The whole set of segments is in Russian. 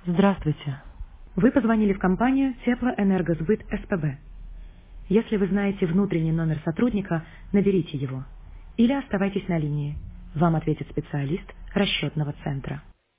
Здравствуйте. Вы позвонили в компанию Теплоэнергосбыт СПБ. Если вы знаете внутренний номер сотрудника, наберите его. Или оставайтесь на линии. Вам ответит специалист расчетного центра.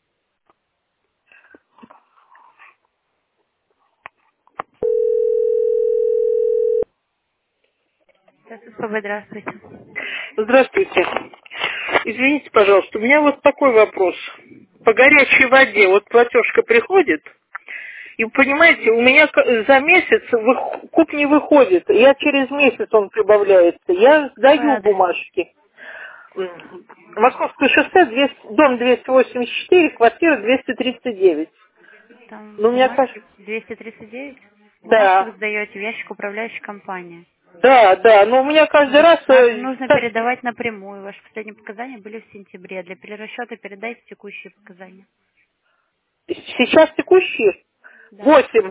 СПБ, здравствуйте. Здравствуйте. Извините, пожалуйста, у меня вот такой вопрос. По горячей воде вот платежка приходит, и понимаете, у меня за месяц куб не выходит. Я через месяц он прибавляется. Я Какой сдаю адрес? бумажки. Московское шоссе, дом 284, квартира 239. Там Ну, у меня бумажки кажется... 239. Бумажки вы Да, сдаете в ящик управляющей компании. да, но у меня каждый раз... Нам нужно передавать напрямую. Ваши последние показания были в сентябре. Для перерасчета передайте текущие показания. Сейчас текущие Да. 8.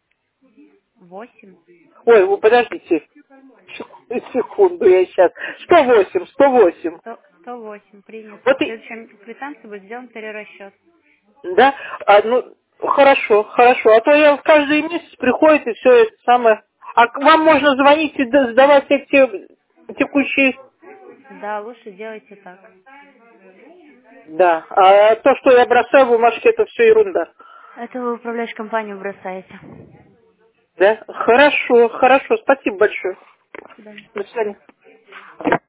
8. Ой, вы подождите. Секунду, я сейчас. 108, 108. 108 принято. Вот В и, следующем квитанции будет сделан перерасчет. да, ну, хорошо, хорошо. А то я в каждый месяц приходит и все это самое. А к вам можно звонить и сдавать эти текущие. Да, лучше делайте так. Да. А то, что я бросаю бумажки, это все ерунда. Это вы управляющую компанию бросаете. Да? Хорошо, хорошо. Спасибо большое. До свидания. До свидания.